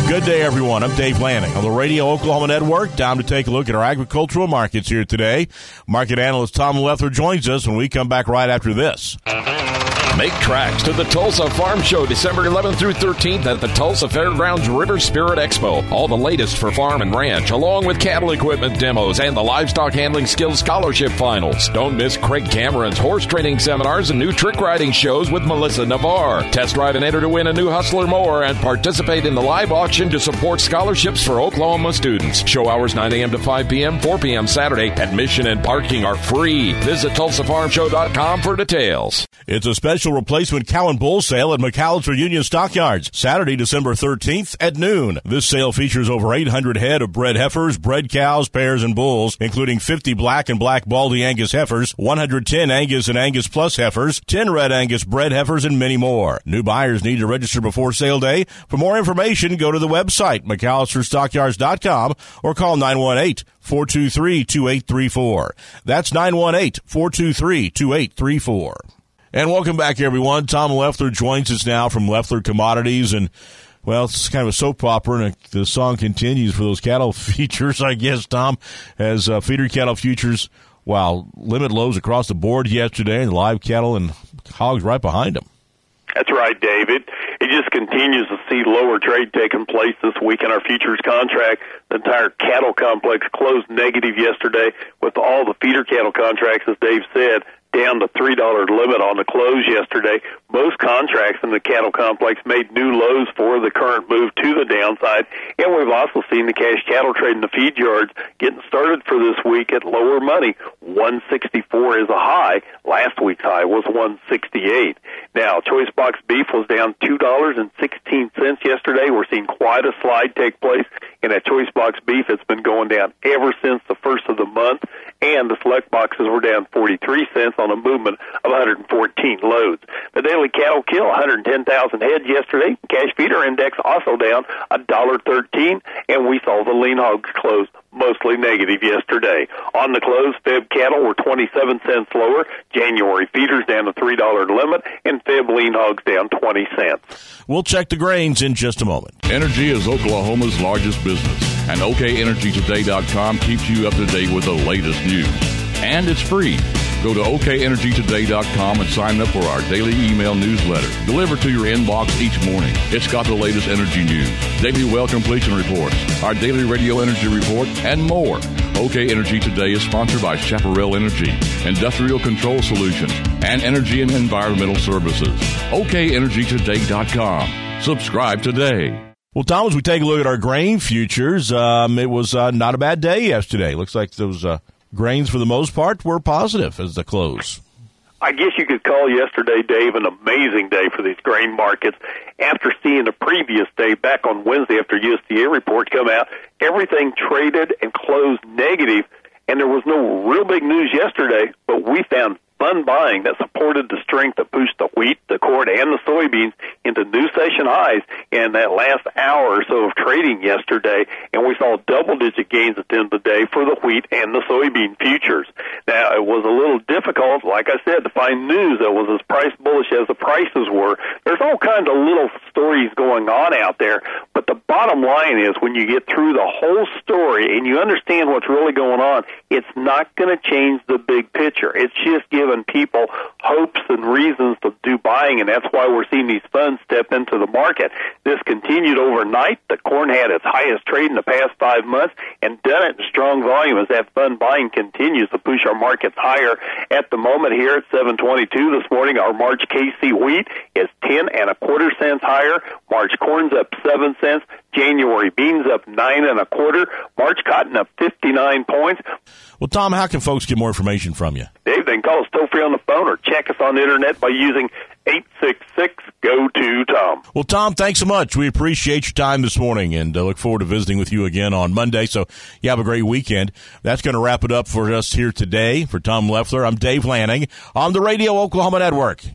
Good day, everyone. I'm Dave Lanning on the Radio Oklahoma Network. Time to take a look at our agricultural markets here today. Market analyst Tom Leffler joins us when we come back right after this. Make tracks to the Tulsa Farm Show December 11th through 13th at the Tulsa Fairgrounds River Spirit Expo. All the latest for farm and ranch, along with cattle equipment demos and the Livestock Handling Skills Scholarship Finals. Don't miss Craig Cameron's horse training seminars and new trick riding shows with Melissa Navarre. Test drive and enter to win a new Hustler mower and participate in the live auction to support scholarships for Oklahoma students. Show hours 9 a.m. to 5 p.m., 4 p.m. Saturday. Admission and parking are free. Visit TulsaFarmShow.com for details. It's a special replacement cow and bull sale at McAllister Union Stockyards, Saturday, December 13th at noon. This sale features over 800 head of bred heifers, bred cows, pairs, and bulls, including 50 black and black baldy Angus heifers, 110 Angus and Angus Plus heifers, 10 red Angus bred heifers, and many more. New buyers need to register before sale day. For more information, go to the website, McAllisterStockyards.com, or call 918-423-2834. That's 918-423-2834. And welcome back, everyone. Tom Leffler joins us now from Leffler Commodities. And, well, it's kind of a soap opera, and the song continues for those cattle futures, I guess, Tom, as feeder cattle futures, limit lows across the board yesterday, and live cattle and hogs right behind them. That's right, David. It just continues to see lower trade taking place this week in our futures contract. The entire cattle complex closed negative yesterday, with all the feeder cattle contracts, as Dave said, down to $3 limit on the close yesterday. Most contracts in the cattle complex made new lows for the current move to the downside, and we've also seen the cash cattle trade in the feed yards getting started for this week at lower money. 164 is a high. Last week's high was 168. Now, choice box beef was down $2.16 yesterday. We're seeing quite a slide take place in that choice box beef. It's been going down ever since the first of the month, and the select boxes were down 43 cents on a movement of 114 loads. The daily cattle kill, 110,000 head yesterday. Cash feeder index also down $1.13, and we saw the lean hogs close mostly negative yesterday. On the close, Feb cattle were 27 cents lower. January feeders down to $3 limit, and Feb lean hogs down 20 cents. We'll check the grains in just a moment. Energy is Oklahoma's largest business, and OKEnergyToday.com keeps you up to date with the latest news. And it's free. Go to OKEnergyToday.com and sign up for our daily email newsletter, delivered to your inbox each morning. It's got the latest energy news, daily well completion reports, our daily radio energy report, and more. OK Energy Today is sponsored by Chaparral Energy, Industrial Control Solutions, and Energy and Environmental Services. OKEnergyToday.com. Subscribe today. Well, Tom, as we take a look at our grain futures, it was not a bad day yesterday. Looks like those grains, for the most part, were positive as the close. I guess you could call yesterday, Dave, an amazing day for these grain markets. After seeing the previous day, back on Wednesday after USDA report come out, everything traded and closed negative, and there was no real big news yesterday, but we found fun buying that supported the strength that pushed the wheat, the corn, and the soybeans into new session highs in that last hour or so of trading yesterday, and we saw double-digit gains at the end of the day for the wheat and the soybean futures. Now, it was a little difficult, like I said, to find news that was as price bullish as the prices were. There's all kinds of little stories going on out there, but the bottom line is when you get through the whole story and you understand what's really going on, it's not going to change the big picture. It's just giving people hopes and reasons to do buying, and that's why we're seeing these funds step into the market. This continued overnight. The corn had its highest trade in the past 5 months and done it in strong volume as that fund buying continues to push our markets higher. At the moment here at 722 this morning, our March KC wheat is 10.25 cents higher. March corn's up 7 cents. January beans up 9.25. March cotton up 59 points. Well, Tom, how can folks get more information from you? Dave, they can call us toll-free on the phone or check us on the internet by using 866-GO-TO-TOM. Well, Tom, thanks so much. We appreciate your time this morning and look forward to visiting with you again on Monday. So you have a great weekend. That's going to wrap it up for us here today. For Tom Leffler, I'm Dave Lanning on the Radio Oklahoma Network.